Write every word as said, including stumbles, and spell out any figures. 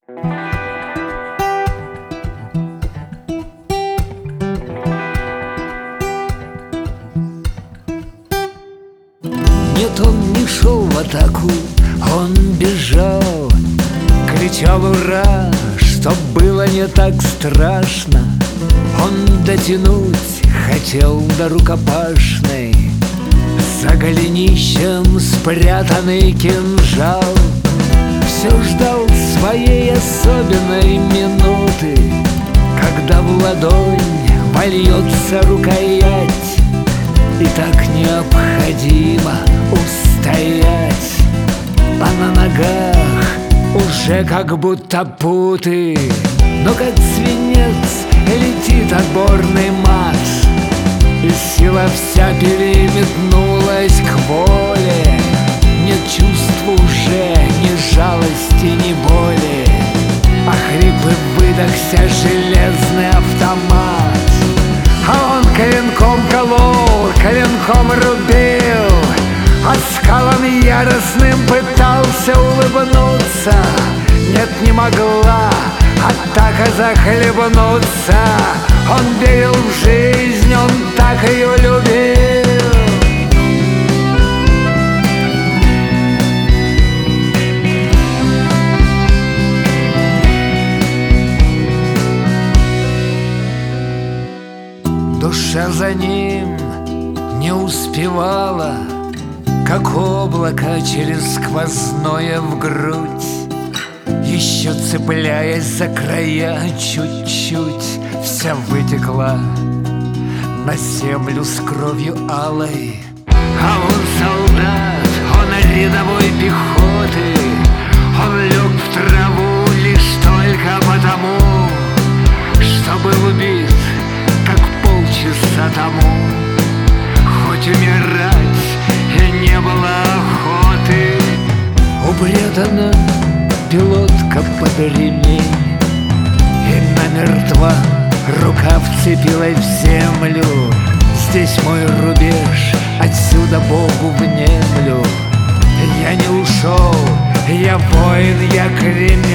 Нет, он не шел в атаку, он бежал, кричал «Ура!», чтоб было не так страшно. Он дотянуть хотел до рукопашной, за голенищем спрятанный кинжал. Все ждал своей особенной минуты, когда в ладонь вольется рукоять. И так необходимо устоять, а на ногах уже как будто путы. Но как свинец летит отборный мат, и сила вся переметнулась к воле. Нет чувств уже ни жалости, ни боли, а хрип и выдохся железный автомат. А он клинком колол, клинком рубил, а скалом яростным пытался улыбнуться. Нет, не могла атака захлебнуться. Он верил в жизнь, он так ее любил. Душа за ним не успевала, как облако через сквозное в грудь. Еще цепляясь за края чуть-чуть, вся вытекла на землю с кровью алой. А он солдат, он рядовой пехоты, он лег в траву лишь только потому, что был убит как полчаса тому. Хоть умирать и не было охоты, упрятана пилотка под ремень, и намертво рука вцепилась в землю. Здесь мой рубеж, отсюда Богу внемлю. Я не ушел, я воин, я кремень.